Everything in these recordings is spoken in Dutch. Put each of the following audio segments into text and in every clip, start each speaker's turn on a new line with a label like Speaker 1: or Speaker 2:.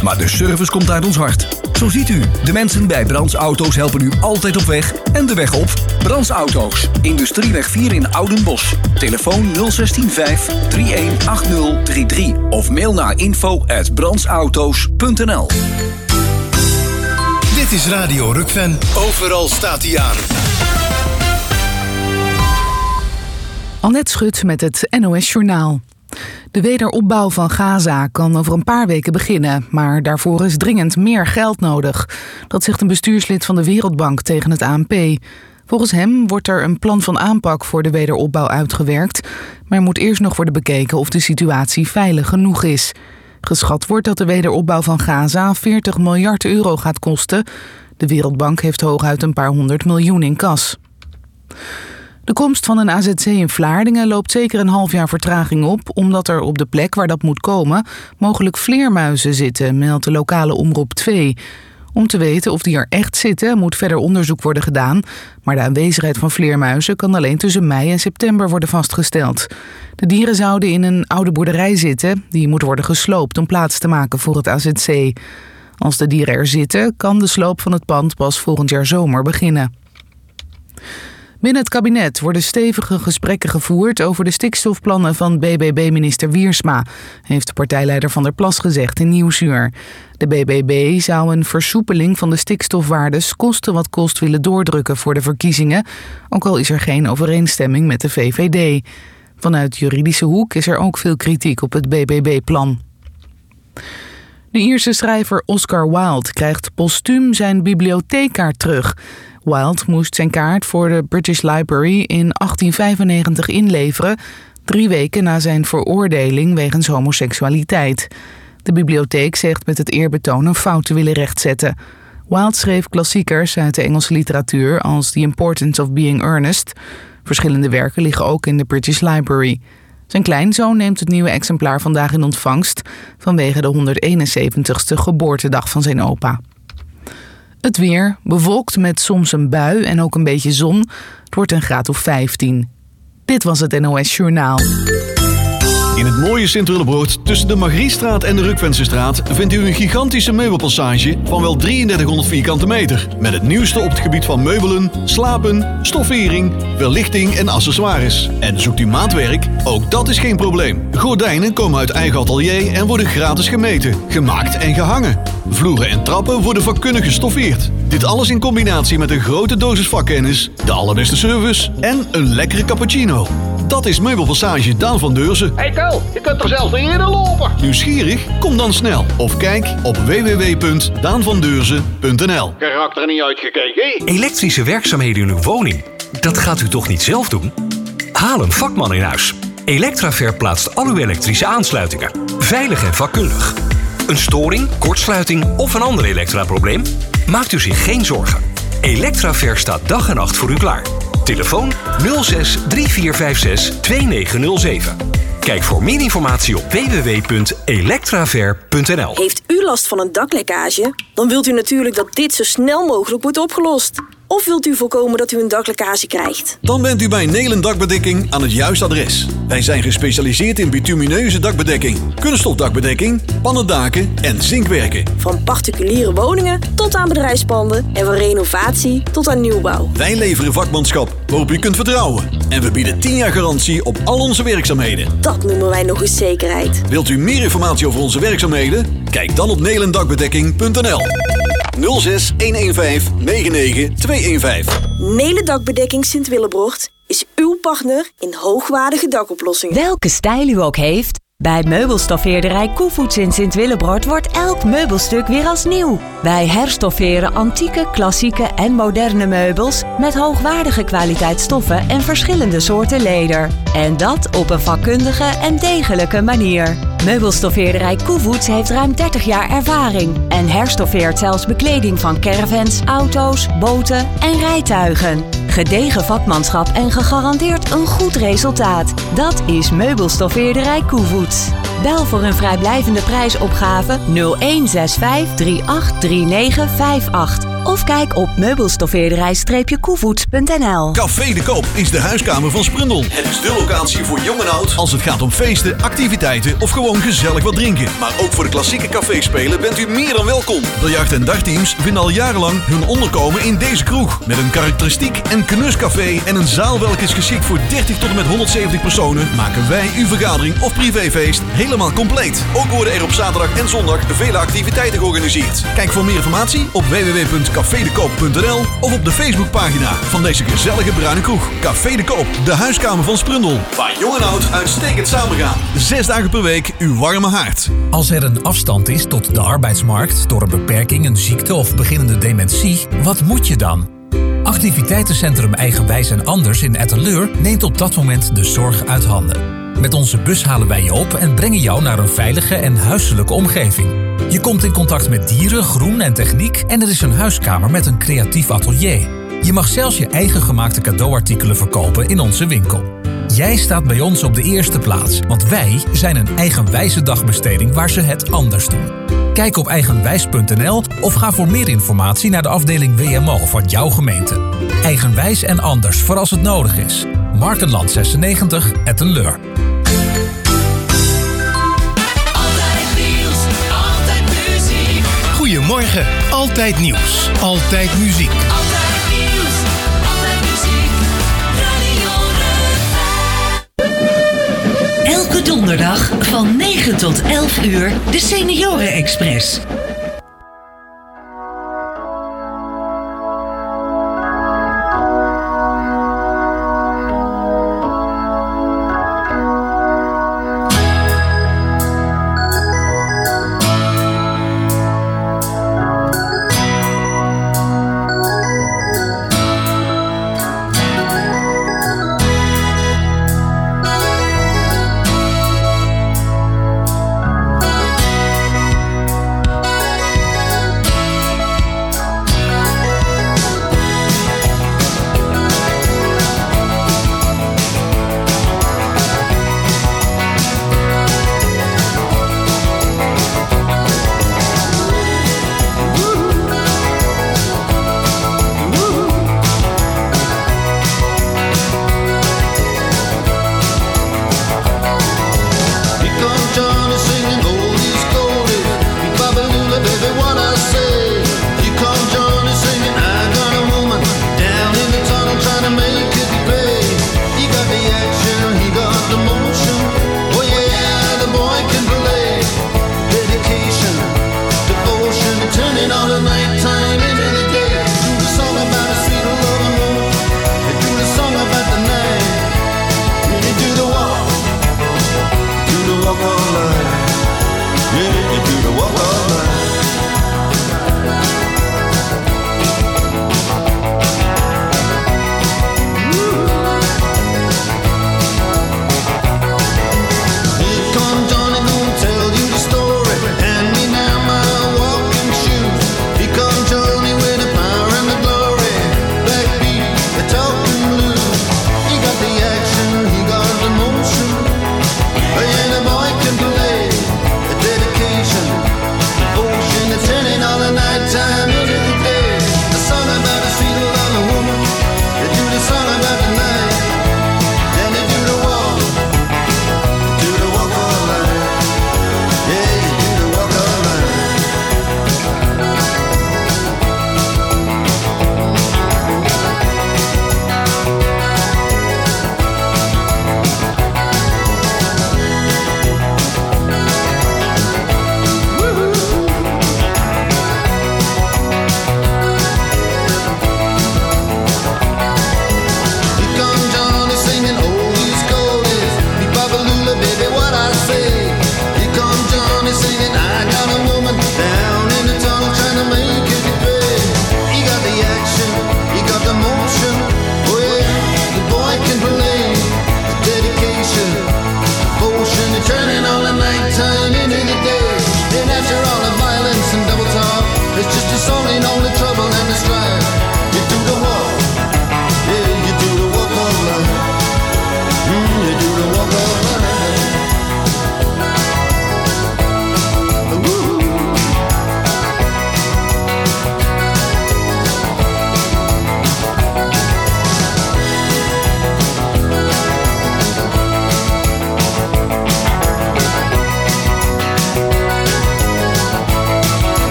Speaker 1: maar de service komt uit ons hart. Zo ziet u, de mensen bij Brands Auto's helpen u altijd op weg en de weg op. Brands Auto's, Industrieweg 4 in Oudenbosch. Telefoon 0615 318033 of mail naar info@brandsauto's.nl.
Speaker 2: Dit is Radio Rukven. Overal staat hij aan.
Speaker 3: Annette Schut met het NOS Journaal. De wederopbouw van Gaza kan over een paar weken beginnen, maar daarvoor is dringend meer geld nodig. Dat zegt een bestuurslid van de Wereldbank tegen het ANP. Volgens hem wordt er een plan van aanpak voor de wederopbouw uitgewerkt, maar er moet eerst nog worden bekeken of de situatie veilig genoeg is. Geschat wordt dat de wederopbouw van Gaza 40 miljard euro gaat kosten. De Wereldbank heeft hooguit een paar 100 miljoen in kas. De komst van een AZC in Vlaardingen loopt zeker een half jaar vertraging op, omdat er op de plek waar dat moet komen mogelijk vleermuizen zitten, meldt de lokale omroep 2. Om te weten of die er echt zitten, moet verder onderzoek worden gedaan, maar de aanwezigheid van vleermuizen kan alleen tussen mei en september worden vastgesteld. De dieren zouden in een oude boerderij zitten, die moet worden gesloopt om plaats te maken voor het AZC. Als de dieren er zitten, kan de sloop van het pand pas volgend jaar zomer beginnen. Binnen het kabinet worden stevige gesprekken gevoerd over de stikstofplannen van BBB-minister Wiersma, heeft de partijleider Van der Plas gezegd in Nieuwsuur. De BBB zou een versoepeling van de stikstofwaardes koste wat kost willen doordrukken voor de verkiezingen, ook al is er geen overeenstemming met de VVD. Vanuit juridische hoek is er ook veel kritiek op het BBB-plan. De Ierse schrijver Oscar Wilde krijgt postuum zijn bibliotheekkaart terug. Wilde moest zijn kaart voor de British Library in 1895 inleveren, 3 weken na zijn veroordeling wegens homoseksualiteit. De bibliotheek zegt met het eerbetoon een fout te willen rechtzetten. Wilde schreef klassiekers uit de Engelse literatuur als The Importance of Being Earnest. Verschillende werken liggen ook in de British Library. Zijn kleinzoon neemt het nieuwe exemplaar vandaag in ontvangst vanwege de 171ste geboortedag van zijn opa. Het weer, bewolkt met soms een bui en ook een beetje zon. Het wordt een graad of 15. Dit was het NOS Journaal.
Speaker 4: In het mooie Sint-Willebroord tussen de Margriestraat en de Rukvensestraat vindt u een gigantische meubelpassage van wel 3300 vierkante meter. Met het nieuwste op het gebied van meubelen, slapen, stoffering, verlichting en accessoires. En zoekt u maatwerk? Ook dat is geen probleem. Gordijnen komen uit eigen atelier en worden gratis gemeten, gemaakt en gehangen. Vloeren en trappen worden vakkundig gestoffeerd. Dit alles in combinatie met een grote dosis vakkennis, de allerbeste service en een lekkere cappuccino. Dat is Meubelpassage Daan van Deurzen.
Speaker 5: Hey Ko, je kunt er zelfs niet in lopen.
Speaker 4: Nieuwsgierig? Kom dan snel. Of kijk op www.daanvandeurzen.nl.
Speaker 5: Karakter niet uitgekeken.
Speaker 6: Elektrische werkzaamheden in uw woning. Dat gaat u toch niet zelf doen? Haal een vakman in huis. Electraver plaatst al uw elektrische aansluitingen. Veilig en vakkundig. Een storing, kortsluiting of een ander elektraprobleem? Maakt u zich geen zorgen. Electraver staat dag en nacht voor u klaar. Telefoon 06 3456 2907. Kijk voor meer informatie op www.electraver.nl.
Speaker 7: Heeft u last van een daklekkage? Dan wilt u natuurlijk dat dit zo snel mogelijk wordt opgelost. Of wilt u voorkomen dat u een daklekkage krijgt?
Speaker 4: Dan bent u bij Nelen Dakbedekking aan het juiste adres. Wij zijn gespecialiseerd in bitumineuze dakbedekking, kunststofdakbedekking, pannendaken en zinkwerken.
Speaker 7: Van particuliere woningen tot aan bedrijfspanden en van renovatie tot aan nieuwbouw.
Speaker 4: Wij leveren vakmanschap waarop u kunt vertrouwen. En we bieden 10 jaar garantie op al onze werkzaamheden.
Speaker 7: Dat noemen wij nog eens zekerheid.
Speaker 4: Wilt u meer informatie over onze werkzaamheden? Kijk dan op nelendakbedekking.nl. 06 115 99 215.
Speaker 7: Nelen Dakbedekking Sint-Willebroord is uw partner in hoogwaardige dakoplossingen.
Speaker 8: Welke stijl u ook heeft, bij meubelstoffeerderij Koevoets in Sint-Willebroord wordt elk meubelstuk weer als nieuw. Wij herstofferen antieke, klassieke en moderne meubels met hoogwaardige kwaliteitsstoffen en verschillende soorten leder. En dat op een vakkundige en degelijke manier. Meubelstoffeerderij Koevoets heeft ruim 30 jaar ervaring en herstoffeert zelfs bekleding van caravans, auto's, boten en rijtuigen. Gedegen vakmanschap en gegarandeerd een goed resultaat. Dat is meubelstoffeerderij Koevoets. Bel voor een vrijblijvende prijsopgave 0165 383958. Of kijk op meubelstoffeerderij-koevoets.nl.
Speaker 4: Café de Koop is de huiskamer van Sprundel. Het is de locatie voor jong en oud als het gaat om feesten, activiteiten of gewoon gezellig wat drinken. Maar ook voor de klassieke caféspelen bent u meer dan welkom. Biljart- en dartteams vinden al jarenlang hun onderkomen in deze kroeg. Met een karakteristiek en knuscafé en een zaal welke is geschikt voor 30 tot en met 170 personen, maken wij uw vergadering of privéfeest helemaal compleet. Ook worden er op zaterdag en zondag vele activiteiten georganiseerd. Kijk voor meer informatie op www.cafedekoop.nl of op de Facebookpagina van deze gezellige bruine kroeg. Café de Koop, de huiskamer van Sprundel. Waar jong en oud uitstekend samengaan. 6 dagen per week uw warme haard.
Speaker 9: Als er een afstand is tot de arbeidsmarkt door een beperking, een ziekte of beginnende dementie, wat moet je dan? Activiteitencentrum Eigenwijs en Anders in Etteleur neemt op dat moment de zorg uit handen. Met onze bus halen wij je op en brengen jou naar een veilige en huiselijke omgeving. Je komt in contact met dieren, groen en techniek en er is een huiskamer met een creatief atelier. Je mag zelfs je eigen gemaakte cadeauartikelen verkopen in onze winkel. Jij staat bij ons op de eerste plaats, want wij zijn een eigenwijze dagbesteding waar ze het anders doen. Kijk op eigenwijs.nl of ga voor meer informatie naar de afdeling WMO van jouw gemeente. Eigenwijs en Anders voor als het nodig is. Markenland 96, Etteleur.
Speaker 2: Goedemorgen, altijd nieuws, altijd muziek.
Speaker 10: Altijd nieuws, altijd muziek, Radio Rukven. Elke donderdag van 9 tot 11 uur de Senioren Express.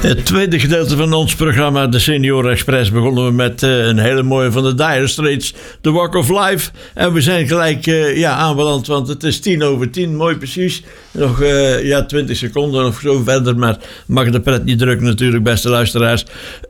Speaker 11: Het tweede gedeelte van ons programma, de Senioren Express, begonnen we met een hele mooie van de Dire Straits, The Walk of Life. En we zijn gelijk aanbeland, want het is 10:10, mooi precies. Nog 20 seconden of zo verder, maar mag de pret niet drukken natuurlijk, beste luisteraars.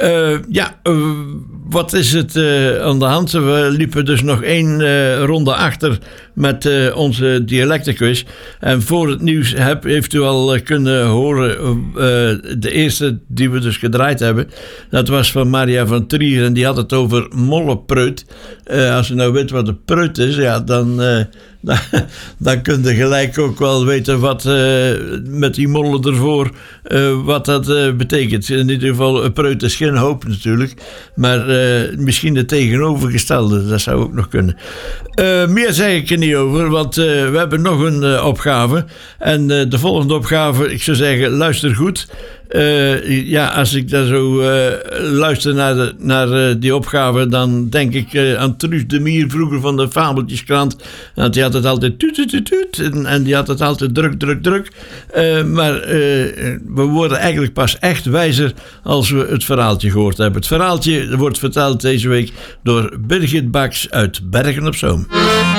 Speaker 11: Wat is het aan de hand? We liepen dus nog 1 ronde achter met onze dialectenquiz. En voor het nieuws heeft u al kunnen horen de eerste die we dus gedraaid hebben. Dat was van Maria van Trier en die had het over mollepreut. Als u nou weet wat een preut is, ja, dan kun je gelijk ook wel weten wat met die mollen ervoor, wat dat betekent. In ieder geval, een preut is geen hoop natuurlijk, maar misschien het tegenovergestelde, dat zou ook nog kunnen. Meer zeg ik er niet over, want we hebben nog een opgave. En de volgende opgave, ik zou zeggen, luister goed. Als ik daar zo luister naar die opgave, dan denk ik aan Truus de Mier, vroeger van de Fabeltjeskrant. Want die had het altijd tuut en die had het altijd druk. Maar we worden eigenlijk pas echt wijzer als we het verhaaltje gehoord hebben. Het verhaaltje wordt verteld deze week door Birgit Baks uit Bergen op Zoom.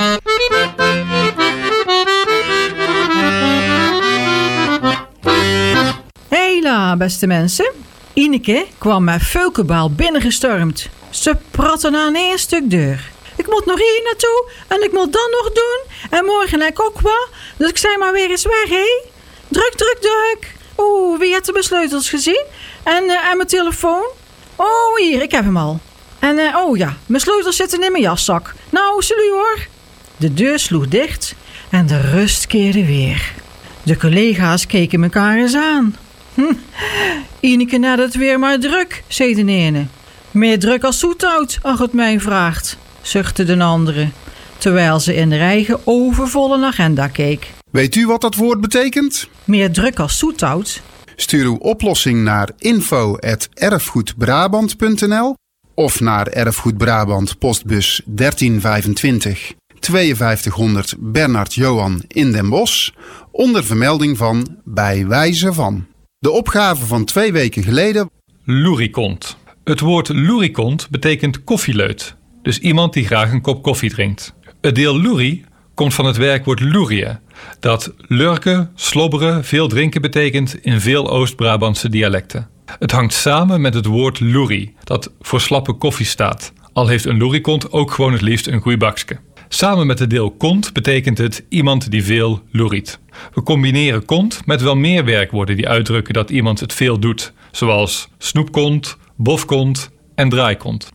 Speaker 12: Hela, beste mensen. Ineke kwam met Veukenbaal binnengestormd. Ze praten aan 1 stuk deur. Ik moet nog hier naartoe en ik moet dat nog doen. En morgen heb ik ook wat. Dus ik zei maar weer eens weg, hé. Druk. Oeh, wie heeft de sleutels gezien? En mijn telefoon? Oh, hier, ik heb hem al. En mijn sleutels zitten in mijn jaszak. Nou, salut hoor. De deur sloeg dicht en de rust keerde weer. De collega's keken elkaar eens aan. Ineke had het weer maar druk, zei de ene. Meer druk als zoethout, als het mij vraagt, zuchtte de andere, terwijl ze in haar eigen overvolle agenda keek.
Speaker 13: Weet u wat dat woord betekent?
Speaker 12: Meer druk als zoethout?
Speaker 13: Stuur uw oplossing naar info@erfgoedbrabant.nl of naar Erfgoed Brabant postbus 1325 5200 Bernard Johan in Den Bosch onder vermelding van bij wijze van. De opgave van 2 weken geleden.
Speaker 14: Loerikont. Het woord loerikont betekent koffieleut, dus iemand die graag een kop koffie drinkt. Het deel loerie komt van het werkwoord loerien, dat lurken, slobberen, veel drinken betekent in veel Oost-Brabantse dialecten. Het hangt samen met het woord loerie, dat voor slappe koffie staat, al heeft een loerikont ook gewoon het liefst een goeie bakske. Samen met het deel kont betekent het iemand die veel loeriet. We combineren kont met wel meer werkwoorden die uitdrukken dat iemand het veel doet, zoals snoepkont, bofkont en draaikont.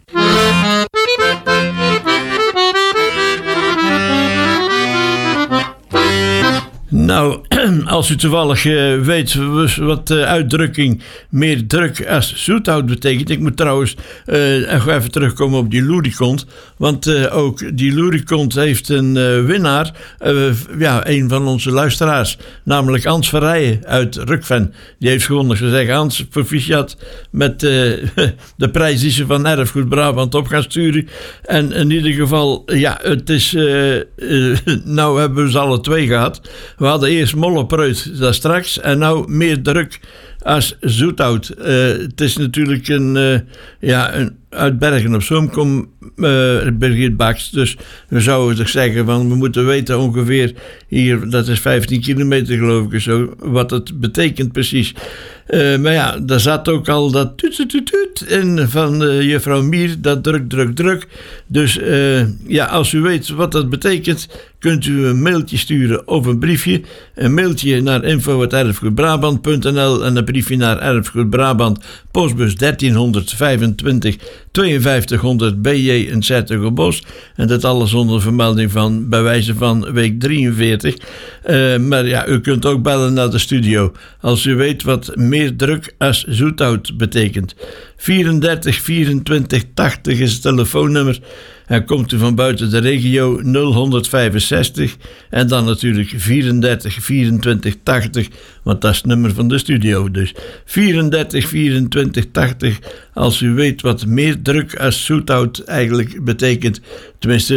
Speaker 11: Nou, als u toevallig weet wat de uitdrukking meer druk als zoethout betekent. Ik moet trouwens even terugkomen op die loerikont. Want ook die loerikont heeft een winnaar. Een van onze luisteraars. Namelijk Hans Verrijen uit Rukven. Die heeft gewonnen. Ik zou zeggen, Hans, proficiat met de prijs die ze van Erfgoed Brabant op gaan sturen. En in ieder geval, het is... nou hebben we ze alle 2 gehad. We hadden eerst mollepreut, dat straks. En nou meer druk als zoethout. Het is natuurlijk een uit Bergen op Zoom komt Birgit Baks. Dus we zouden toch zeggen van we moeten weten ongeveer hier, dat is 15 kilometer geloof ik zo, wat het betekent precies. Maar daar zat ook al dat tuut in van juffrouw Mier, dat druk. Dus als u weet wat dat betekent, kunt u een mailtje sturen of een briefje. Een mailtje naar info@erfgoedbrabant.nl en een briefje naar Erfgoed Brabant, postbus 1325 5200 BJ in Zertogenbosch. En dat alles onder vermelding van bij wijze van week 43. Maar u kunt ook bellen naar de studio als u weet wat meer druk als zoethout betekent. 34 24 80 is het telefoonnummer. En komt u van buiten de regio 0165 en dan natuurlijk 34 24 80, want dat is het nummer van de studio. Dus 34 24 80 als u weet wat meer druk als zoethout eigenlijk betekent. Tenminste,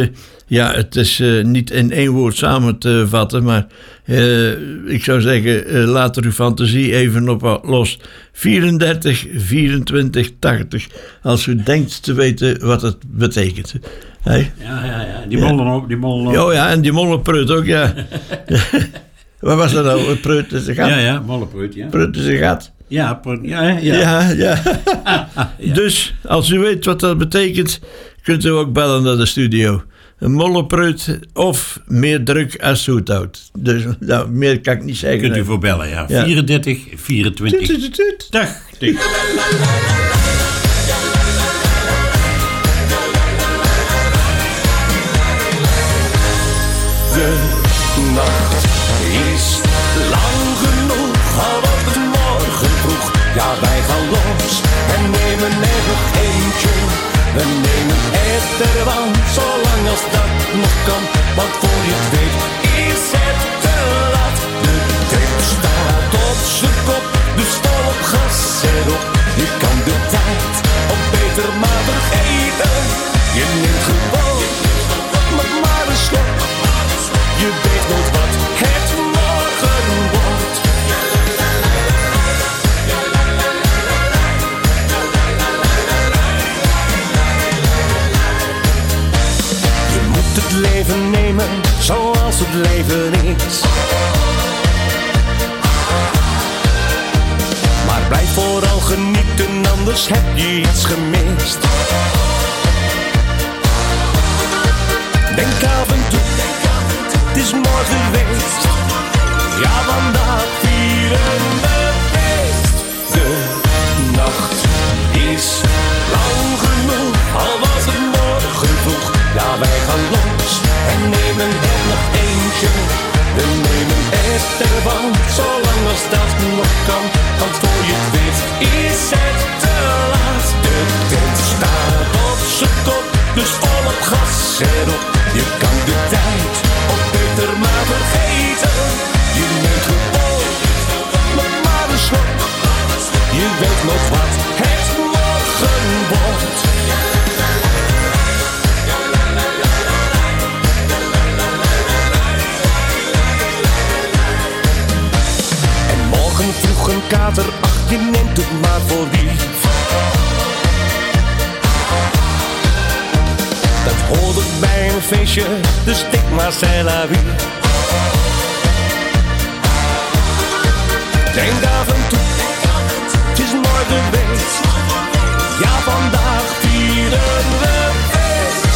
Speaker 11: Ja, het is niet in één woord samen te vatten, maar ik zou zeggen, laat er uw fantasie even op los. 34, 24, 80, als u denkt te weten wat het betekent. Hey?
Speaker 15: Ja. Die mollen ook.
Speaker 11: Oh ja, en die mollenpreut ook, ja. Wat was dat nou? Een preut is een gat?
Speaker 15: Ja, mollenpreut, ja.
Speaker 11: Preut is een gat.
Speaker 15: Ja.
Speaker 11: Ja. Dus, als u weet wat dat betekent, kunt u ook bellen naar de studio. Een mollenpreut of meer druk als zoethout. Dus nou, meer kan ik niet zeggen.
Speaker 15: Kunt u voor bellen, ja. 34, 24, 80.
Speaker 16: De nacht is lang genoeg, al wordt het morgen vroeg. Ja, wij gaan los en nemen er nog eentje. We nemen er van, zolang als dat nog kan. Want voor je het weet is het te laat. De trip staat op zijn kop, dus vol op gas erop. Je kan de tijd op beter maar vergeten. Je neemt gewoon maar een slok. Je weet nooit wat het morgen wordt. Je moet het leven nemen zoals het leven is. Maar blijf vooral genieten, anders heb je iets gemist. Denk af en toe, het is morgen geweest. Ja, vandaag vieren we feest. De nacht is lang genoeg, al was het morgen vroeg. Ja, wij gaan los en nemen er nog eentje. We nemen ervan, zolang als dat nog kan. Want voor je het weet is het te laat. De tent staat op zijn kop, dus vol op gas erop. Je kan de tijd op beter maar vergeten. Je neemt gewoon maar een slok. Je weet nog wat het morgen wordt. En morgen vroeg een kater, ach je neemt het maar voor lief. Dat hoort ook bij een feestje, dus denk maar c'est la vie. Denk af en toe, het is morgen geweest. Ja, vandaag vieren we feest.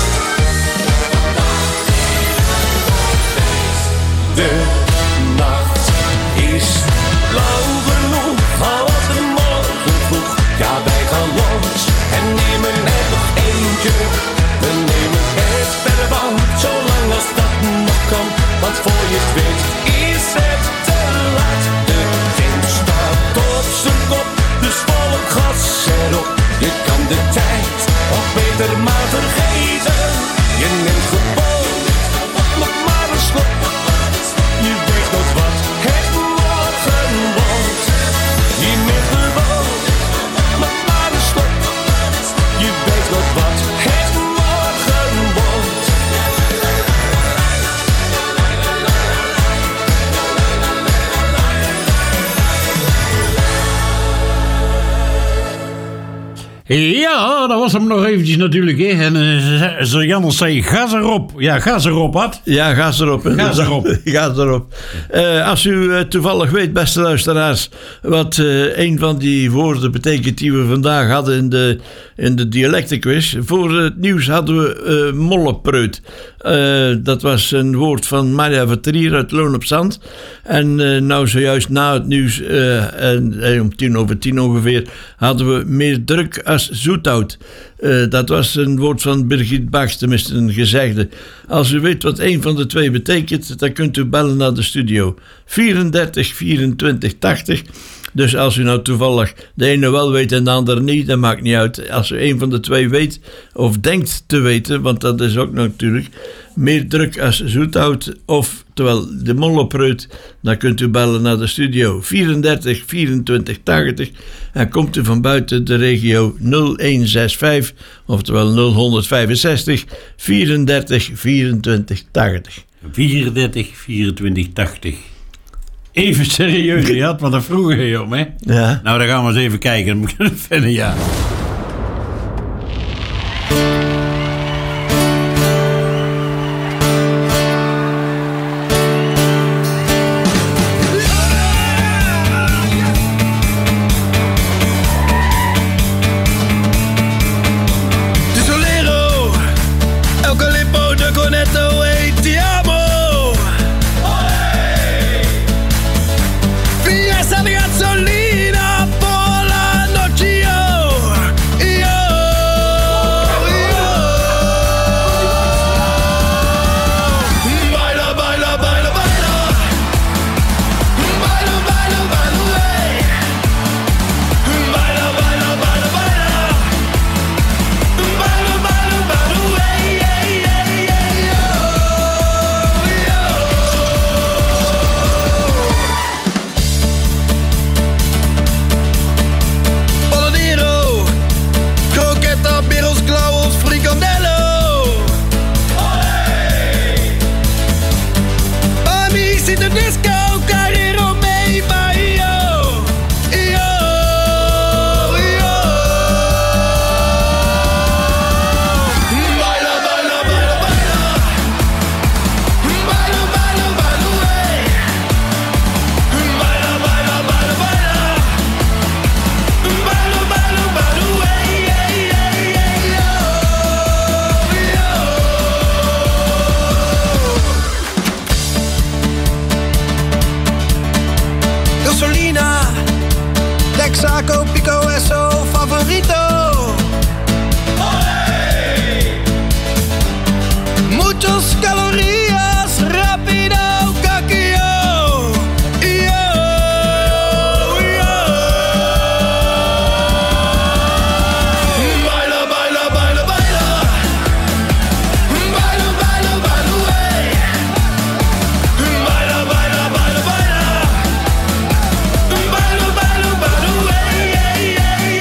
Speaker 16: De nacht is lang genoeg, al was het morgen vroeg. Ja, wij gaan los en nemen er nog eentje. We nemen het ervan, zolang als dat nog kan. Want voor je het weet is het te laat. De tent staat op zijn kop, dus vol op gas erop. Je kan de tijd of beter maar vergeten. Je neemt gewoon nog maar een slok. Je weet nooit wat het morgen wordt. Je neemt gewoon nog maar een slok. Je weet nooit wat het morgen wordt.
Speaker 15: Ja, dat was hem nog eventjes natuurlijk. Hè. En zo Jan zei, gas erop. Ja, gas erop, wat?
Speaker 11: Ja, gas erop.
Speaker 15: Gas erop.
Speaker 11: Gas erop. Als u toevallig weet, beste luisteraars, wat een van die woorden betekent die we vandaag hadden in de dialectenquiz. Voor het nieuws hadden we mollenpreut. Dat was een woord van Maria Vertrier uit Loon op Zand. En nou zojuist na het nieuws, om 10:10 ongeveer, hadden we meer druk als zoethout. Dat was een woord van Birgit Bachs, tenminste een gezegde. Als u weet wat een van de twee betekent, dan kunt u bellen naar de studio. 34 24 80. Dus als u nou toevallig de ene wel weet en de andere niet, dat maakt niet uit. Als u een van de twee weet of denkt te weten, want dat is ook natuurlijk meer druk als zoethout, oftewel de mollepreut, dan kunt u bellen naar de studio 34 24 80 en komt u van buiten de regio 0165, oftewel 0165 34 24 80.
Speaker 15: 34 24 80. Even serieus, je had wat er vroeger om, hè?
Speaker 11: Ja.
Speaker 15: Nou, dan gaan we eens even kijken. Dan moet ik verder, ja.
Speaker 16: Texaco, Pico, Esso, Favorito. Muchos calorías, rápido, caquillo. Baila, baila, baila, baila. Baila, baila, baila, wey. Baila, baila, baila, baila. Baila, baila, baila, wey.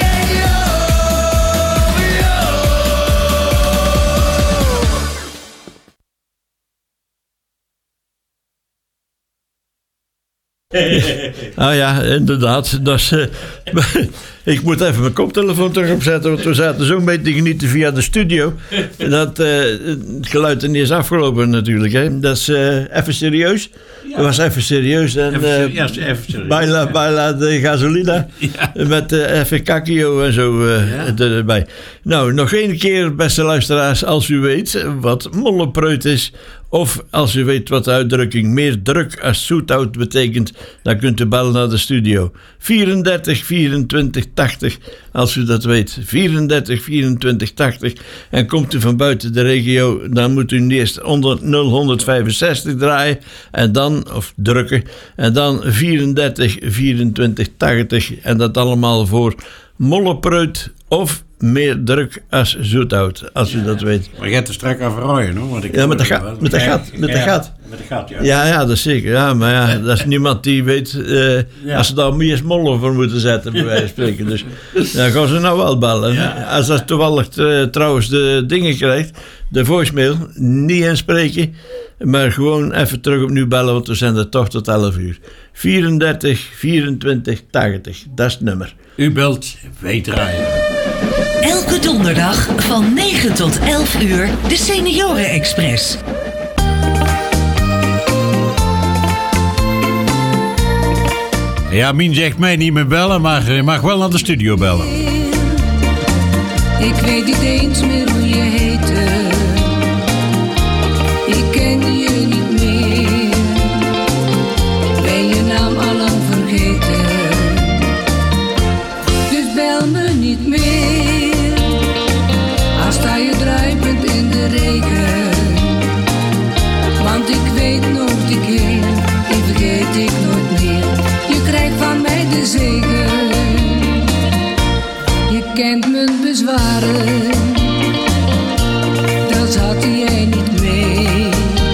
Speaker 11: Ah ja, inderdaad. Dat is, ik moet even mijn koptelefoon terug opzetten, want we zaten zo'n beetje te genieten via de studio. Dat het geluid er niet is afgelopen natuurlijk. Hè. Dat is even serieus. Ja. Dat was even serieus. En,
Speaker 15: even serieus.
Speaker 11: Baila de gasolina. Ja. Met even kakio en zo erbij. Nou, nog één keer, beste luisteraars, als u weet wat mollepreut is, of als u weet wat de uitdrukking meer druk als zoethout betekent, dan kunt u bellen naar de studio. 34 24 80, als u dat weet. 34 24 80. En komt u van buiten de regio, dan moet u eerst onder 0165 draaien. En dan, of drukken. En dan 34 24 80. En dat allemaal voor mollepreut of meer druk als zoethout, als u dat weet.
Speaker 15: Maar je hebt er strak aan verrooien, hoor. Want ik
Speaker 11: ja, met de gat. Met de gat, ja. Ja, dat is zeker. Ja, maar ja, dat is niemand die weet als ze daar meer mollen voor moeten zetten, bij wijze van spreken. Dus dan gaan ze nou wel bellen. Ja. Als dat toevallig trouwens de dingen krijgt, de voicemail, niet inspreken, maar gewoon even terug opnieuw bellen, want we zijn er toch tot 11 uur. 34 24 80, dat is het nummer.
Speaker 15: U belt, wij draaien.
Speaker 10: Elke donderdag van 9 tot 11 uur de Senioren Express.
Speaker 15: Ja, Mien zegt mij niet meer bellen, maar je mag wel naar de studio bellen.
Speaker 17: Ik weet niet eens meer hoe je heette. Ik ken je niet meer. Ben je naam al lang vergeten. Dus bel me niet meer. Als sta je druipend in de regen. Want ik weet nog die keer, die vergeet ik nooit meer. Je krijgt van mij de zegen. kent mijn bezwaren, dat had jij niet mee.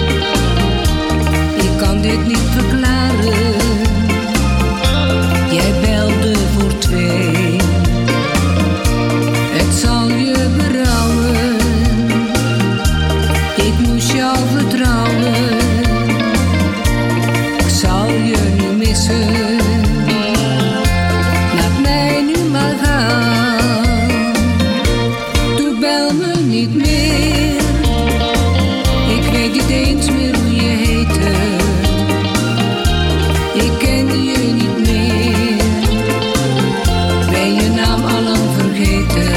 Speaker 17: Ik kan dit niet verklaren, jij belde voor twee. Het zal je berouwen, ik moest jou vertrouwen. Ik zal je nu missen, laat mij nu maar gaan. Doe bel me niet meer, ik weet niet eens meer hoe je heette. Ik kende je niet meer, ben je naam allang vergeten.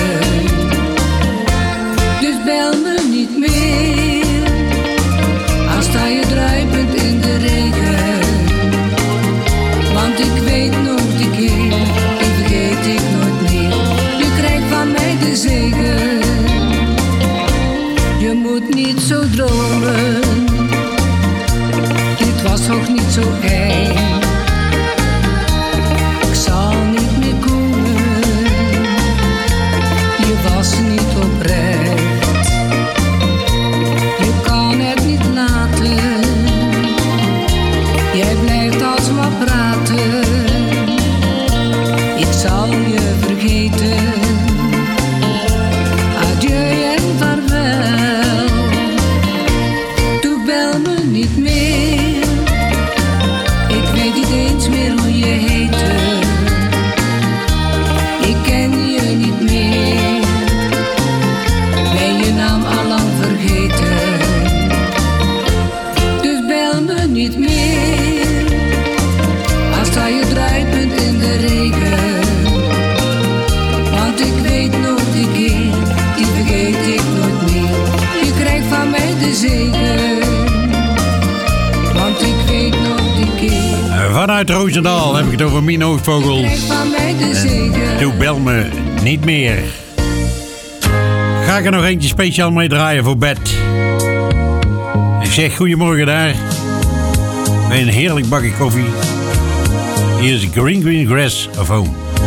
Speaker 17: Dus bel me niet meer, al sta je druipend in de regen. Want ik weet nog die keer, die vergeet ik nooit meer. Je krijgt van mij de zegen, je moet niet zo dromen. Dit was toch niet zo eng. Ik zal niet meer komen, je was niet oprecht. Je kan het niet laten, jij blijft alsmaar praten. Ik zal je vergeten, adieu en vaarwel. Doe bel me niet meer, ik weet niet eens meer hoe je heette. Ik ken je niet meer, ben je naam allang vergeten. Dus bel me niet meer, al sta je druipend in de regen. Want ik weet nog die keer, die vergeet ik nooit meer. Je krijgt van mij de zegen, want ik weet nog die keer.
Speaker 15: Vanuit Roosendaal heb ik het over Mien Oogvogels.
Speaker 17: Je krijgt van mij de zegen.
Speaker 15: Doe bel me niet meer. Ga ik er nog eentje speciaal mee draaien voor bed. Ik zeg goedemorgen daar. Bij een heerlijk bakje koffie. Hier is Green Green Grass of Home.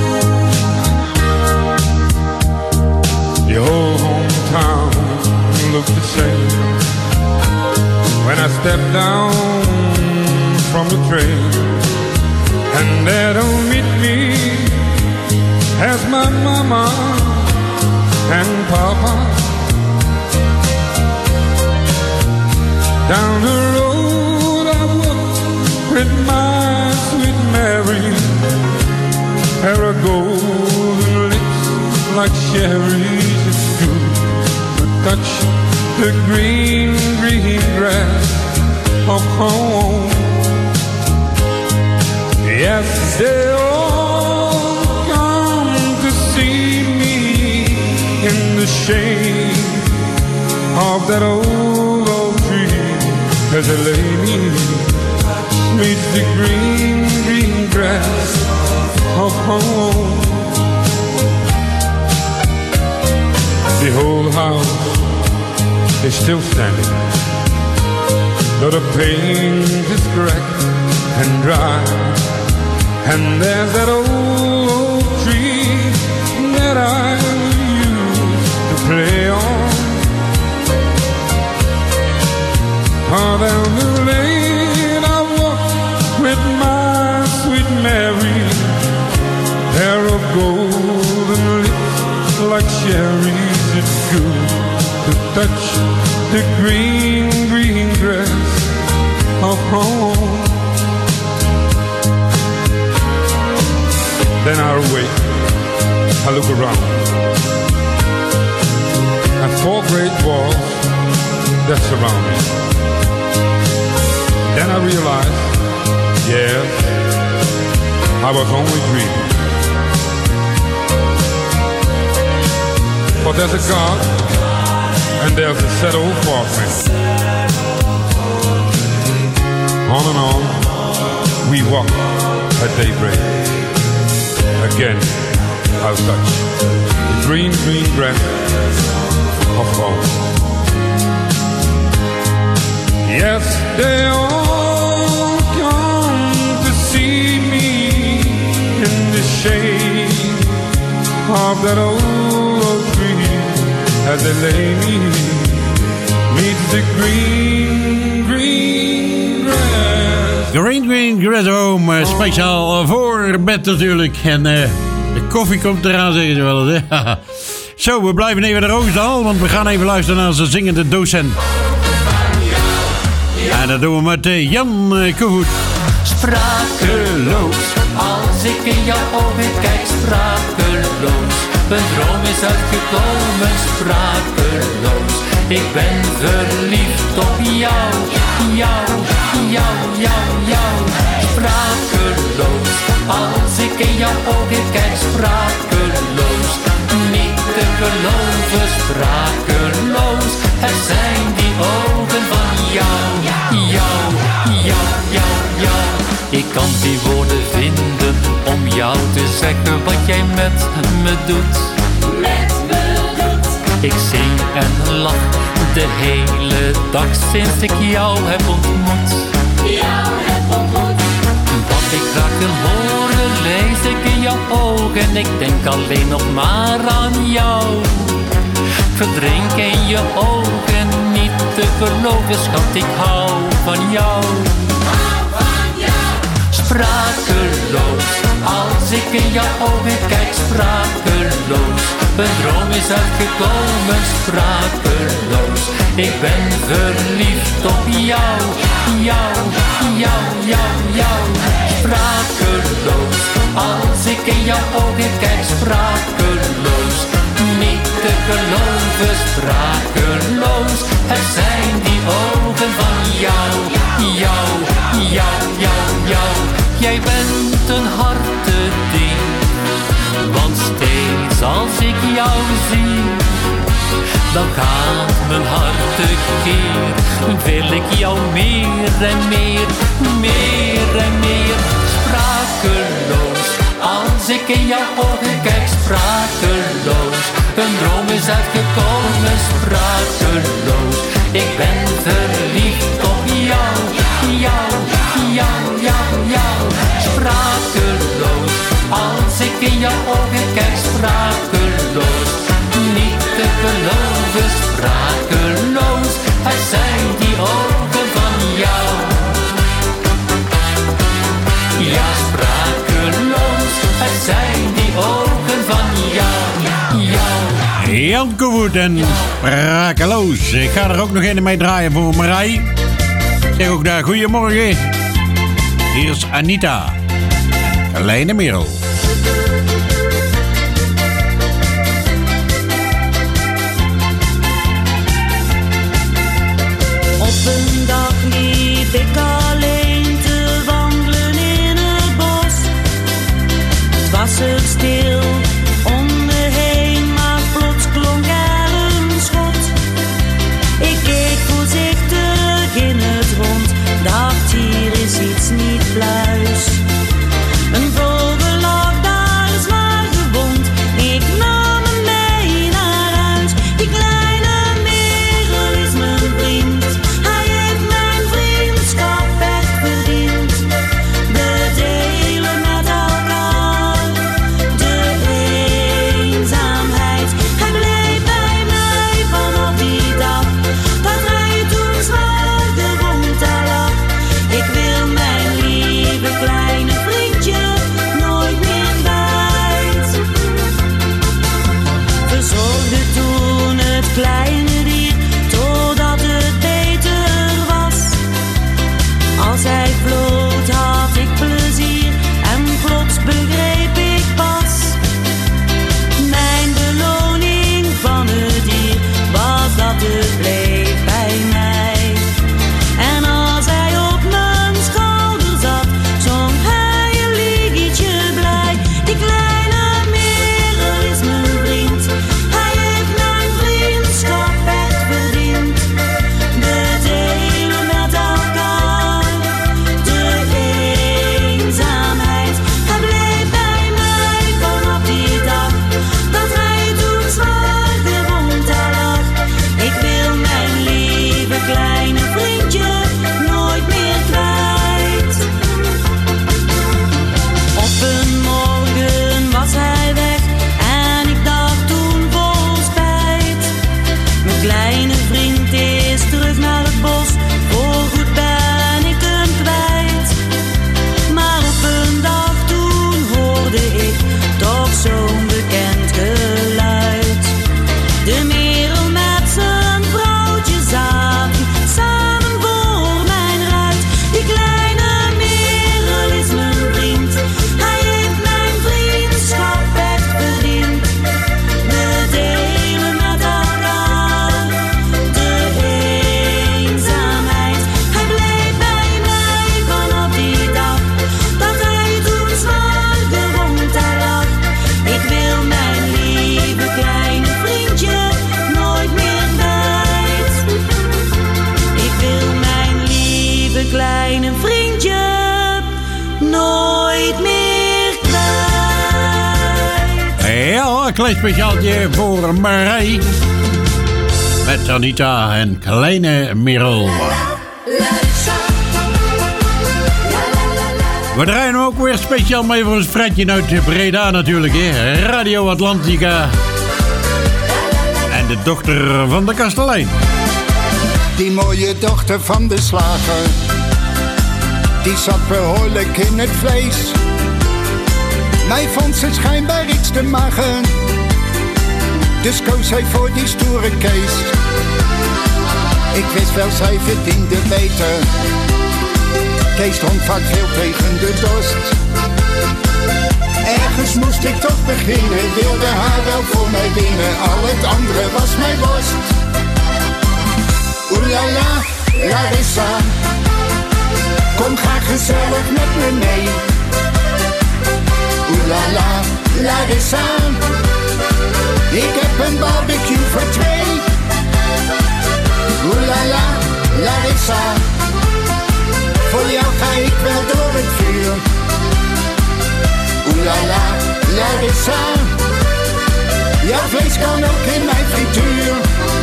Speaker 18: The whole hometown looked the same when I stepped down from the train. And there to meet me as my mama and papa. Down the road I walked with my sweet Mary, her golden lips like cherries. It's good to touch the green, green grass of home. Yes, they all come to see me in the shade of that old oak tree, as they lay me meet the green, green grass of home. The whole house is still standing, though the paint is cracked and dry. And there's that old tree that I used to play on. Oh, down the lane I walk with my sweet Mary, hair of golden lips like cherries. It's good to touch the green, green grass of home. Then I wake, I look around at four great walls that surround me. Then I realize, yes, I was only dreaming. But there's a God, and there's a set old Walkman. On and on, we walk at daybreak. Again, I'll touch the green, green grass of home. Yes, they all come to see me in the shade of that old where the lady meets the green, green grass.
Speaker 15: Green Grass Home, speciaal voor bed natuurlijk. En de koffie komt eraan, zeggen ze wel eens. Hè? Zo, we blijven even naar Roosdal, want we gaan even luisteren naar zijn zingende docent. En dat doen we met Jan Koevoet.
Speaker 19: Sprakeloos, als ik in jouw ogen kijk, sprakeloos. Een droom is uitgekomen, sprakeloos. Ik ben verliefd op jou, jou, jou, jou, jou. Sprakeloos, als ik in jouw ogen kijk, sprakeloos. Niet te geloven, sprakeloos. Het zijn die ogen van jou, jou, jou, jou, jou. Ik kan die woorden vinden om jou te zeggen wat jij met me doet. Met me doet. Ik zing en lach de hele dag sinds ik jou heb ontmoet. Jou heb ontmoet. Wat ik graag wil horen lees ik in jouw ogen. Ik denk alleen nog maar aan jou. Verdrink in je ogen, niet te geloven, schat, ik hou van jou. Sprakeloos, als ik in jouw ogen kijk, sprakeloos. Een droom is uitgekomen, sprakeloos. Ik ben verliefd op jou, jou, jou, jou, jou. Sprakeloos, als ik in jouw ogen kijk, sprakeloos. Niet te geloven, sprakeloos. Het zijn die ogen van jou, jou, jou, jou, jou. Jij bent een hartedief, want steeds als ik jou zie, dan gaat mijn hart tekeer. Wil ik jou meer en meer, meer en meer. Sprakeloos, als ik in jouw ogen kijk, sprakeloos. Een droom is uitgekomen, sprakeloos. Ik ben verliefd op jou, jou, jou, jou, jou. Sprakeloos, als ik in jouw ogen kijk, sprakeloos. Niet te geloven, sprakeloos. Het zijn die ogen van jou. Ja, sprakeloos, het zijn die ogen van jou, jou.
Speaker 15: Jan Koevoet en sprakeloos. Ik ga er ook nog een mee draaien voor Marij. Ik zeg ook daar goedemorgen. Hier is Anita. Kleine Merel.
Speaker 20: Op een dag liep ik alleen te wandelen in het bos. Het was er stil om me heen, maar plots klonk er een schot. Ik keek voorzichtig in het rond, dacht hier is iets niet pluis. Een vogel lag daar zwaar gewond, ik nam hem mee naar huis. Die kleine merel is mijn vriend, hij heeft mijn vriendschap echt verdiend. We delen met elkaar de
Speaker 15: Ja, een klein speciaaltje voor Marij. Met Anita en Kleine Merel. We draaien hem ook weer speciaal mee voor ons Fredje uit Breda natuurlijk. Hè? Radio Atlantica. En de dochter van de kastelein.
Speaker 21: Die mooie dochter van de slager, die zat behoorlijk in het vlees. Mij vond ze schijnbaar iets te mager, dus koos hij voor die stoere Kees. Ik wist wel, zij verdiende beter. Kees dronk vaak veel tegen de dorst. Ergens moest ik toch beginnen, wilde haar wel voor mij winnen. Al het andere was mijn worst. Oelala, Larissa, kom graag gezellig met me mee. Oelala, Larissa, ik heb een barbecue voor twee. Oelala, Larissa, voor jou ga ik wel door het vuur. Oelala, Larissa, jouw vlees kan ook in mijn frituur.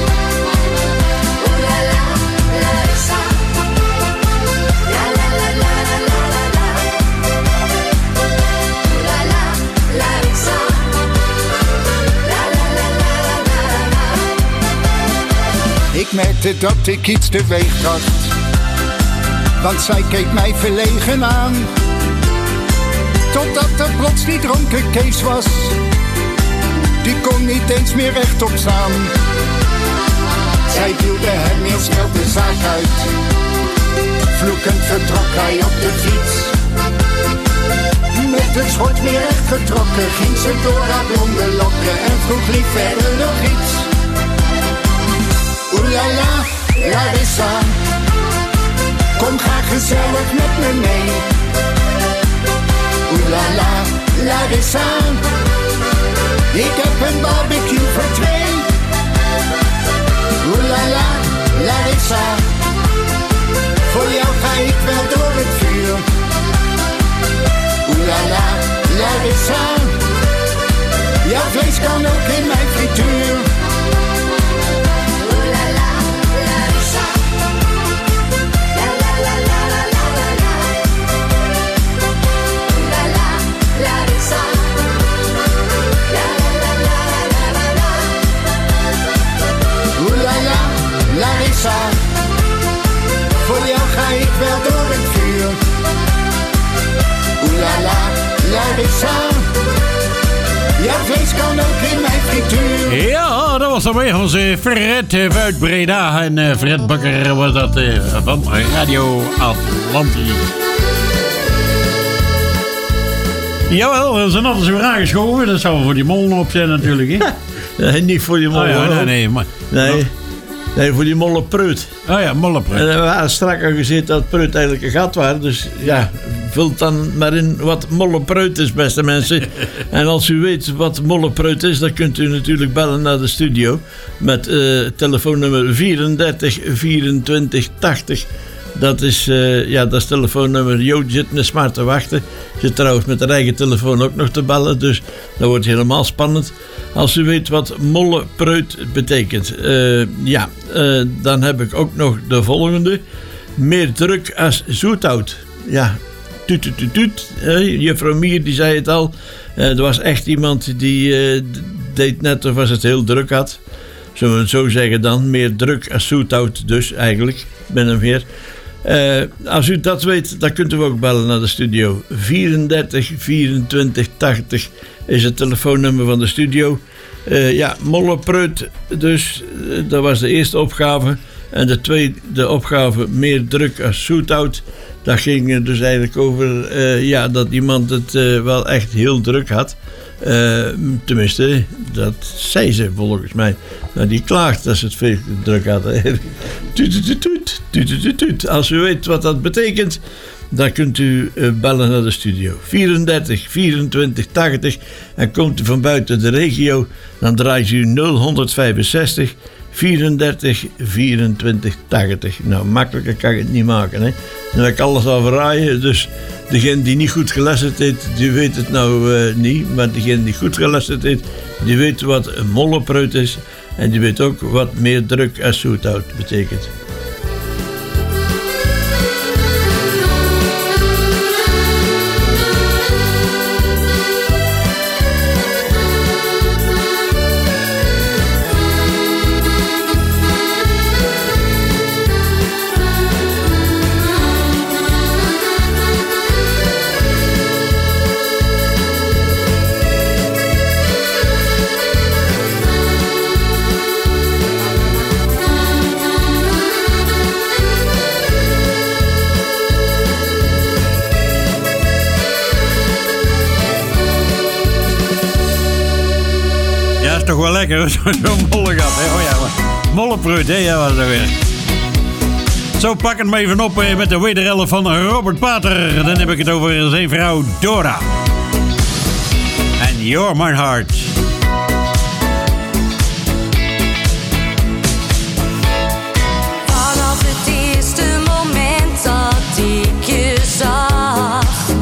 Speaker 21: Oelala, Larissa, la la la la la la la. Oelala, Larissa, la la la la la la. Ik merkte dat ik iets teweeg bracht, want zij keek mij verlegen aan. Totdat er plots die dronken Kees was, die kon niet eens meer rechtop staan. Zij duwde hem heel snel de zaak uit, vloekend vertrok hij op de fiets. Met het schort weer recht getrokken, ging ze door haar blonde lokken en vroeg lief verder nog iets. Oelala, Larissa, kom graag gezellig met me mee. Oelala, Larissa, ik heb een barbecue voor twee. Oelala, Larissa, voor jou ga ik wel door het vuur. Oelala, Larissa, jouw vlees kan ook in mijn frituur. Oelala, Larissa, la la la la la la la. Oelala, Larissa, la la la la la la la. Oelala, Larissa, voor jou ga ik wel door het vuur. Oelala, Larissa, jouw vlees kan ook in mijn frituur.
Speaker 15: Ja, dat was dan weer onze Fred uit Breda. En Fred Bakker was dat van Radio Atlantisch. Jawel, we zijn altijd zo aangeschoven. Dat zou voor die molen op zijn natuurlijk. Hè?
Speaker 11: Nee, niet voor die molen.
Speaker 15: Oh, ja, nee, maar...
Speaker 11: Nee, voor die mollepreut.
Speaker 15: Oh ja, mollepreut.
Speaker 11: En we hadden strak al gezien dat preut eigenlijk een gat was. Dus ja, vult dan maar in wat mollepreut is, beste mensen. En als u weet wat mollepreut is, dan kunt u natuurlijk bellen naar de studio. Met telefoonnummer 34 24 80. Dat is het telefoonnummer. Jo zit met smart te wachten. Zit trouwens met de eigen telefoon ook nog te bellen. Dus dat wordt helemaal spannend. Als u weet wat mollepreut betekent. Dan heb ik ook nog de volgende. Meer druk als zoethout. Ja, tuut. Juffrouw Mier die zei het al. Er was echt iemand die deed net of als het heel druk had. Zullen we het zo zeggen dan. Meer druk als zoethout dus eigenlijk. Ik ben hem weer. Als u dat weet, dan kunt u ook bellen naar de studio. 34 24 80 is het telefoonnummer van de studio. Mollepreut dus, dat was de eerste opgave. En de tweede opgave, meer druk als zoethout. Dat ging dus eigenlijk over dat iemand het wel echt heel druk had. Tenminste, dat zei ze volgens mij. Nou, die klaagt dat ze het veel druk had. Tuut. Als u weet wat dat betekent, dan kunt u bellen naar de studio. 34 24 80. En komt u van buiten de regio, dan draait u 0165 34 24 80. Nou, makkelijker kan ik het niet maken, hè. Dan heb ik alles al verraaien, dus degene die niet goed geluisterd heeft, die weet het nou niet. Maar degene die goed geluisterd heeft, die weet wat een mollepreut is. En die weet ook wat meer druk als zoethout betekent.
Speaker 15: Toch wel lekker, zo'n mollegat. Oh ja, mollepreut, hè? Ja, wat is dat weer? Zo, pak het maar even op met de wederhelft van Robert Pater. Dan heb ik het over zijn vrouw Dora. En You're My Heart.
Speaker 1: Vanaf het eerste moment dat ik je zag,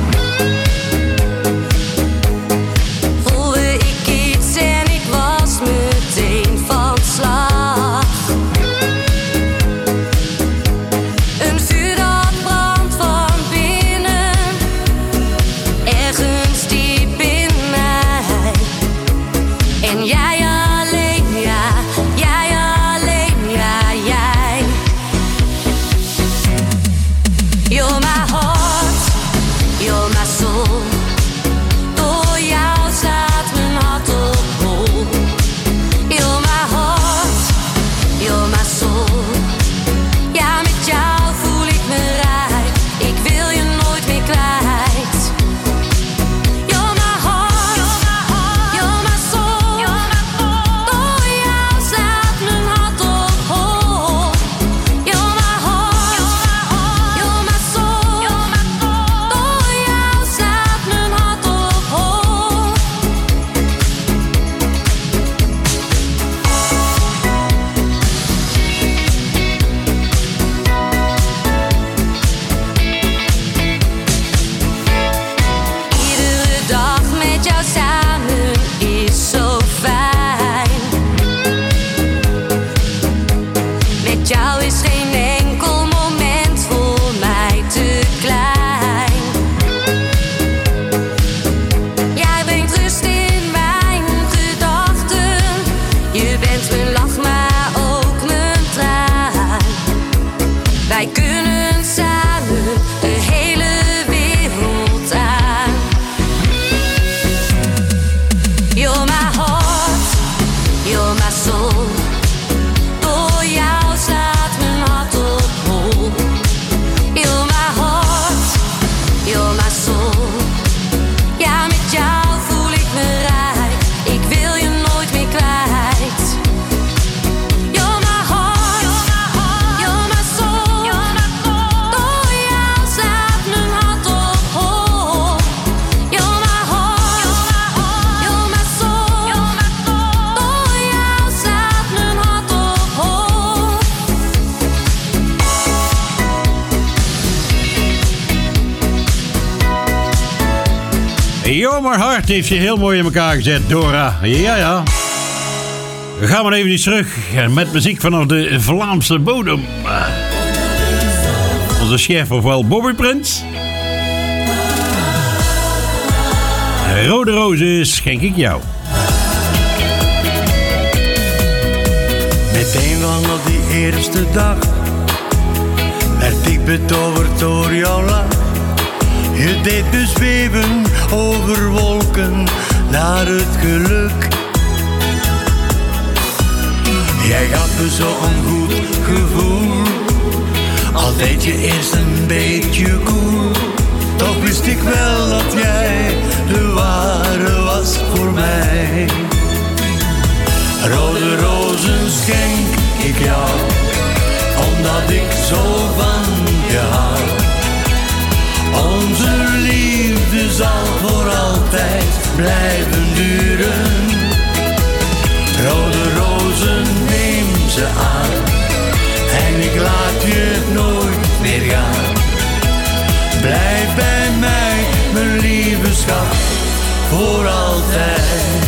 Speaker 15: You're My Heart heeft je heel mooi in elkaar gezet, Dora. Ja. We gaan maar even iets terug met muziek vanaf de Vlaamse bodem. Onze chef, ofwel Bobby Prins. Rode rozen schenk ik jou.
Speaker 22: Meteen vanaf die eerste dag werd ik betoverd door jouw lach. Je deed me zweven over wolken naar het geluk. Jij gaf me zo'n goed gevoel, altijd je eerst een beetje koel. Toch wist ik wel dat jij de ware was voor mij. Rode rozen schenk ik jou, omdat ik zo van je hou. Onze liefde zal voor altijd blijven duren. Rode rozen, neem ze schat, voor altijd.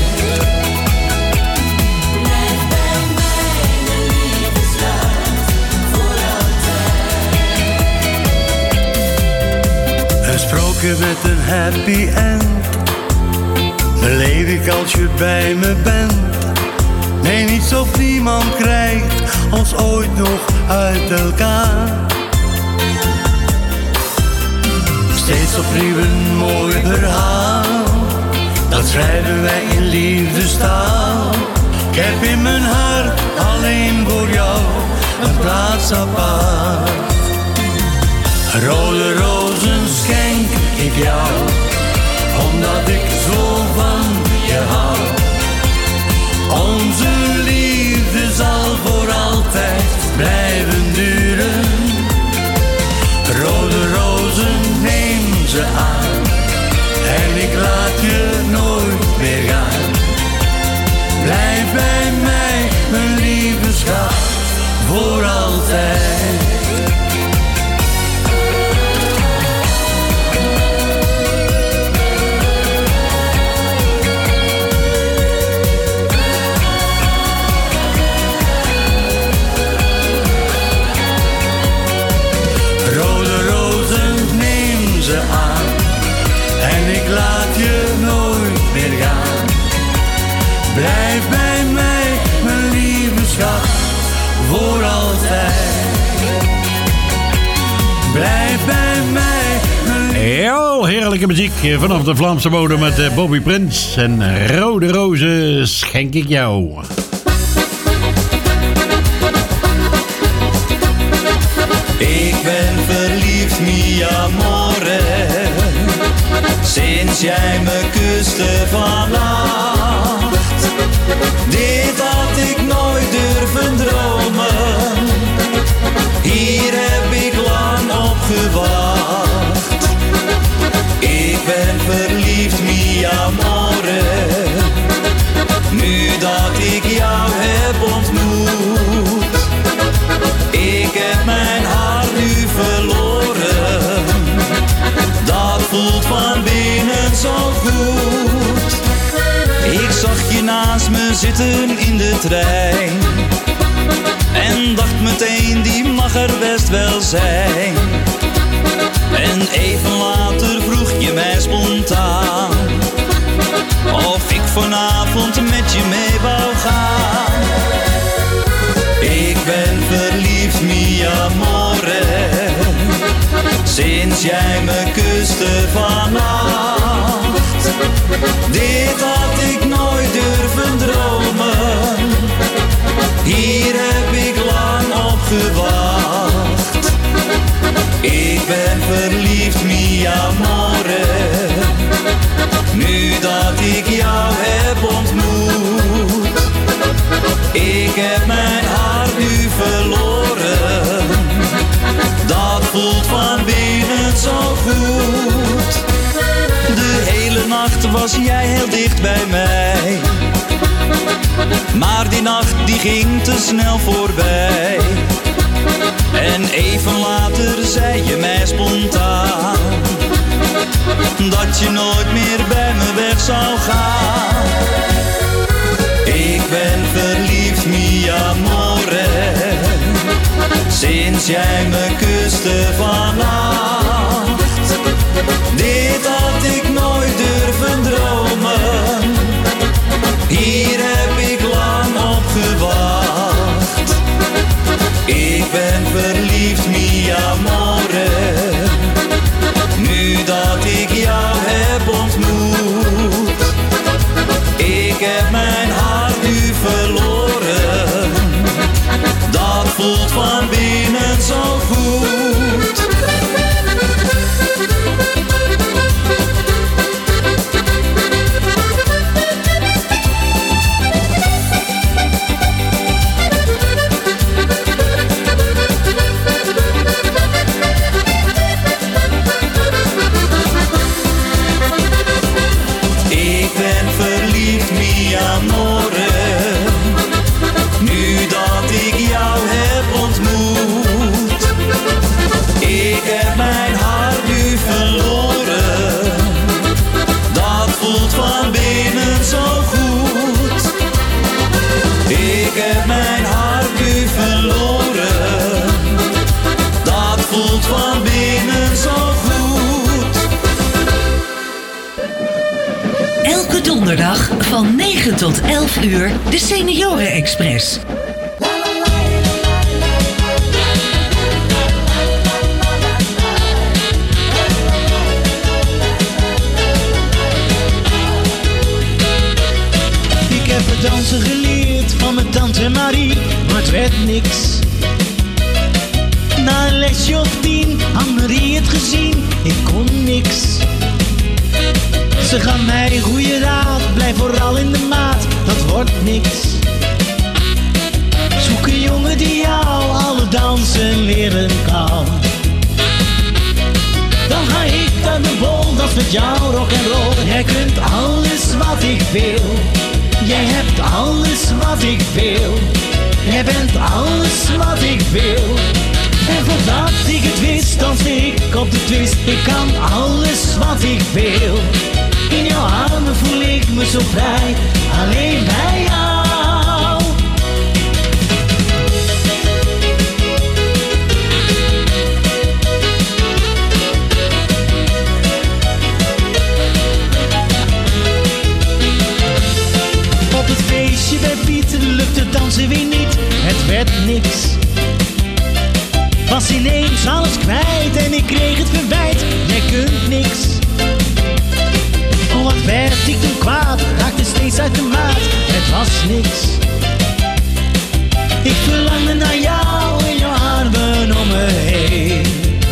Speaker 22: Een sprookje met een happy end beleef ik als je bij me bent. Nee, niets of niemand krijgt ons ooit nog uit elkaar. Steeds opnieuw een mooi verhaal, dat schrijven wij in liefdestaal. Ik heb in mijn hart alleen voor jou een plaats apart. Rode rozen schenk ik jou, omdat ik zo van je hou. Onze liefde zal voor altijd blijven duren. Rode rozen, neem ze aan, en ik laat je nooit meer gaan. Blijf bij mij, mijn lieve schat, voor altijd. Laat je nooit meer gaan. Blijf bij mij, mijn lieve schat, voor altijd. Blijf bij mij, mijn lieve...
Speaker 15: Ja, heerlijke muziek vanaf de Vlaamse bodem met Bobby Prins. En rode rozen schenk ik jou.
Speaker 22: Ik ben verliefd, mi amore, sinds jij me kuste vannacht. Dit had ik nooit durven dromen, hier heb ik lang op gewacht. Ik ben verliefd, mi amore, nu dat ik jou heb ontmoet. Ik heb mijn hart nu verloren, dat voelt van binnen zo goed. Ik zag je naast me zitten in de trein en dacht meteen, die mag er best wel zijn. En even later vroeg je mij spontaan of ik vanavond met je mee wou gaan. Ik ben verliefd, mi amore, sinds jij me kuste vannacht. Dit had ik nooit durven dromen, hier heb ik lang op gewacht. Ik ben verliefd, mi amore, nu dat ik jou heb ontmoet. Ik heb mijn hart nu verloren, dat voelt van binnen zo goed. De hele nacht was jij heel dicht bij mij, maar die nacht die ging te snel voorbij. En even later zei je mij spontaan dat je nooit meer bij me weg zou gaan. Ik ben verliefd, mi amore, sinds jij me kuste vannacht. Dit had ik nooit durven dromen, hier heb ik lang op gewacht. Ik ben verliefd, mi amore, nu dat ik jou heb ontmoet. Ik heb mijn hart nu verloren, dat voelt van binnen zo goed. Ik ben verliefd, mi amore,
Speaker 10: donderdag van 9 tot 11 uur de Senioren Express.
Speaker 3: Ik heb het dansen geleerd van mijn tante Marie, maar het werd niks. Na een lesje of 10 had Marie het gezien, ik kon niks. Ze gaf mij een goede raad, blijf vooral in de maat, dat wordt niks. Zoek een jongen die jou alle dansen leren kan. Dan ga ik aan de bol, dat is met jou rock'n'roll. Jij kunt alles wat ik wil, jij hebt alles wat ik wil. Jij bent alles wat ik wil. En voordat ik het wist, danste ik op de twist. Ik kan alles wat ik wil. In jouw armen voel ik me zo vrij, alleen bij jou. Op het feestje bij Piet lukte dansen weer niet, het werd niks. Was ineens alles kwijt en ik kreeg het verwijt, jij kunt niks. Oh, wat werd ik toen kwaad, raakte steeds uit de maat, het was niks. Ik verlangde naar jou en jouw armen om me heen.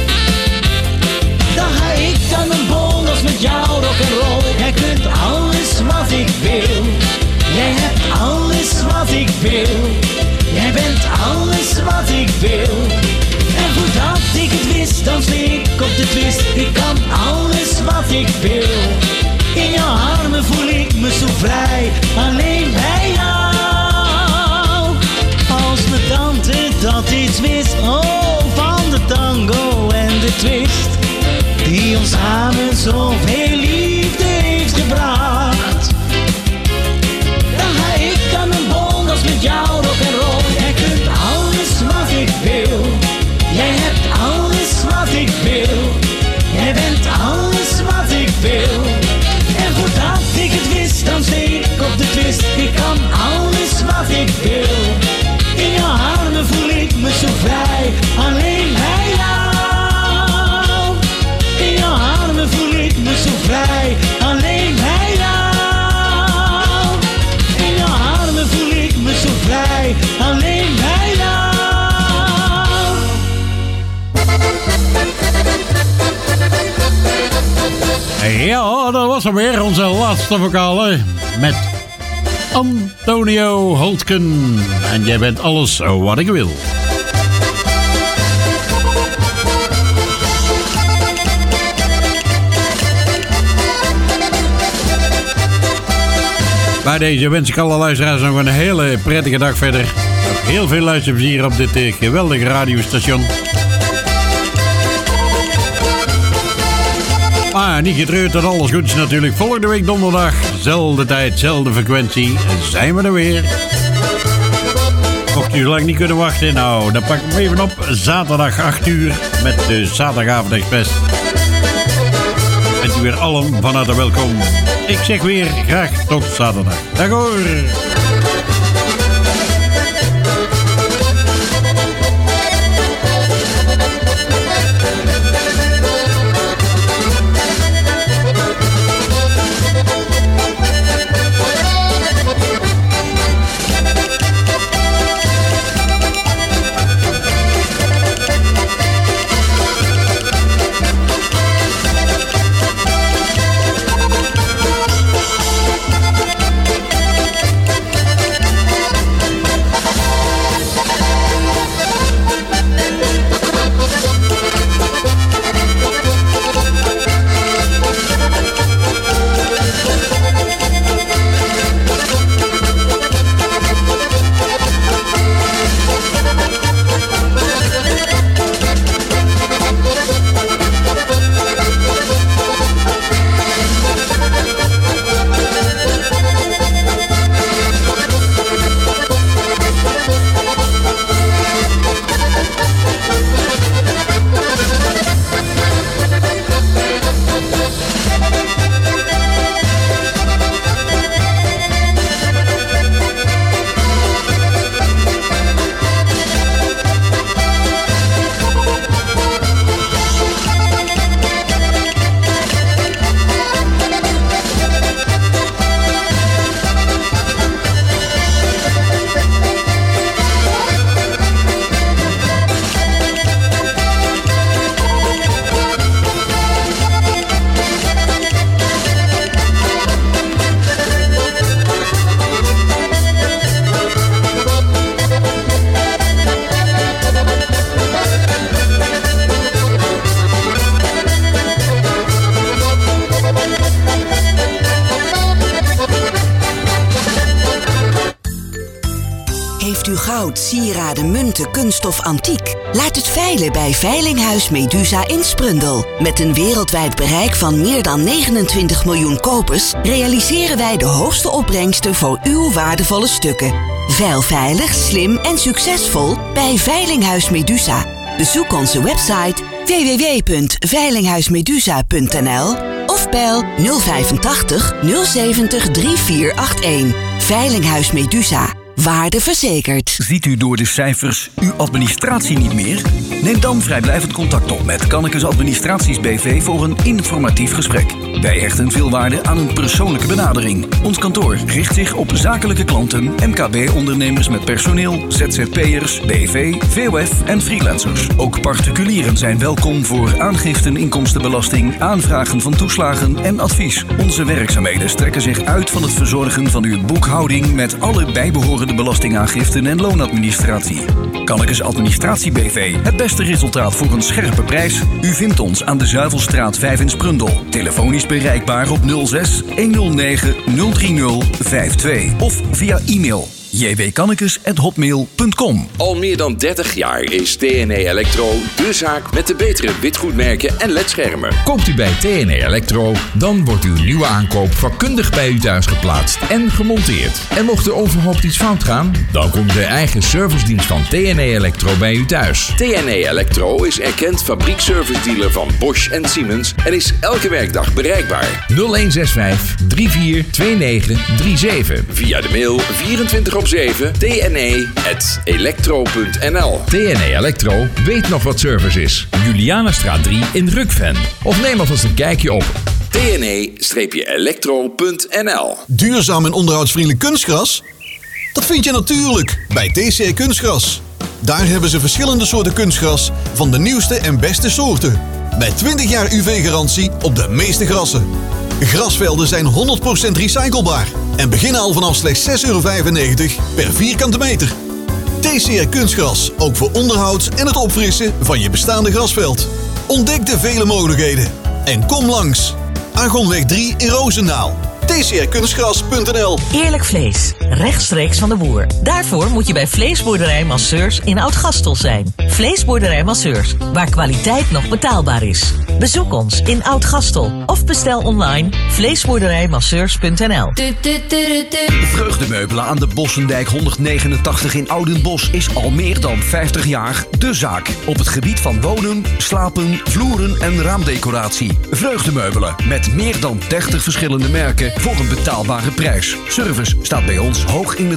Speaker 3: Dan ga ik aan mijn bol, als met jou rock'n'roll. Jij kunt alles wat ik wil, jij hebt alles wat ik wil. Jij bent alles wat ik wil. En voordat ik het wist, danste ik op de twist. Ik kan alles wat ik wil. In jouw armen voel ik me zo vrij, alleen bij jou. Als mijn tante dat iets wist, oh, van de tango en de twist, die ons samen zoveel liefde heeft gebracht. Dan ga ik aan mijn bol, als met jou rock'n'roll. Jij kunt alles wat ik wil, jij hebt alles wat ik wil. Jij bent alles wat ik wil. En voordat ik het wist, dan steek ik op de twist. Ik kan alles wat ik wil. In jouw armen voel ik me zo vrij, alleen bij jou. In jouw armen voel ik me zo vrij, alleen bij jou. In jouw armen voel ik me zo vrij, alleen bij jou.
Speaker 15: Ja, dat was alweer onze laatste vocale met Antonio Holtken. En jij bent alles wat ik wil. Bij deze wens ik alle luisteraars nog een hele prettige dag verder. Nog heel veel luisterplezier op dit geweldige radiostation. Maar niet getreurd dat alles goed is natuurlijk. Volgende week donderdag, zelfde tijd, zelfde frequentie, zijn we er weer. Mocht u zo lang niet kunnen wachten, nou, dan pak ik hem even op. Zaterdag 8 uur met de Zaterdagavond Express. Bent u weer allen van harte welkom. Ik zeg weer graag tot zaterdag. Dag hoor!
Speaker 5: Heeft u goud, sieraden, munten, kunststof, antiek? Laat het veilen bij Veilinghuis Medusa in Sprundel. Met een wereldwijd bereik van meer dan 29 miljoen kopers realiseren wij de hoogste opbrengsten voor uw waardevolle stukken. Veil veilig, slim en succesvol bij Veilinghuis Medusa. Bezoek onze website www.veilinghuismedusa.nl of bel 085 070 3481. Veilinghuis Medusa. Waarde verzekerd.
Speaker 6: Ziet u door de cijfers uw administratie niet meer? Neem dan vrijblijvend contact op met Kannekes Administraties BV voor een informatief gesprek. Wij hechten veel waarde aan een persoonlijke benadering. Ons kantoor richt zich op zakelijke klanten, MKB-ondernemers met personeel, ZZP'ers, BV, VOF en freelancers. Ook particulieren zijn welkom voor aangiften inkomstenbelasting, aanvragen van toeslagen en advies. Onze werkzaamheden strekken zich uit van het verzorgen van uw boekhouding met alle bijbehorende belastingaangiften en loonadministratie. Kannekes Administratie BV. Het beste resultaat voor een scherpe prijs. U vindt ons aan de Zuivelstraat 5 in Sprundel. Telefonisch bereikbaar op 06 109 030 52 of via e-mail jwkannekes@hotmail.com.
Speaker 23: Al meer dan 30 jaar is TNE Electro de zaak met de betere witgoedmerken en ledschermen.
Speaker 24: Koopt u bij TNE Electro, dan wordt uw nieuwe aankoop vakkundig bij u thuis geplaatst en gemonteerd. En mocht er onverhoopt iets fout gaan, dan komt de eigen servicedienst van TNE Electro bij u thuis.
Speaker 23: TNE Electro is erkend fabriekservice-dealer van Bosch en Siemens en is elke werkdag bereikbaar.
Speaker 24: 0165 342937.
Speaker 23: Via de mail 24/7 tne@electro.nl.
Speaker 24: TNE Electro weet nog wat service is. Julianastraat 3 in Rukven. Of neem alvast een kijkje op
Speaker 23: tne-electro.nl.
Speaker 4: Duurzaam en onderhoudsvriendelijk kunstgras? Dat vind je natuurlijk bij TCR Kunstgras. Daar hebben ze verschillende soorten kunstgras van de nieuwste en beste soorten. Met 20 jaar UV-garantie op de meeste grassen. Grasvelden zijn 100% recyclebaar en beginnen al vanaf slechts €6,95 per vierkante meter. TCR Kunstgras, ook voor onderhoud en het opfrissen van je bestaande grasveld. Ontdek de vele mogelijkheden en kom langs. Argonweg 3 in Roosendaal. tcrkunstgras.nl.
Speaker 25: Eerlijk vlees, rechtstreeks van de boer. Daarvoor moet je bij Vleesboerderij Masseurs in Oud-Gastel zijn. Vleesboerderij Masseurs, waar kwaliteit nog betaalbaar is. Bezoek ons in Oud-Gastel of bestel online vleesboerderijmasseurs.nl.
Speaker 6: Vreugdemeubelen aan de Bossendijk 189 in Oudenbosch is al meer dan 50 jaar de zaak. Op het gebied van wonen, slapen, vloeren en raamdecoratie. Vreugdemeubelen met meer dan 30 verschillende merken voor een betaalbare prijs. Service staat bij ons hoog in het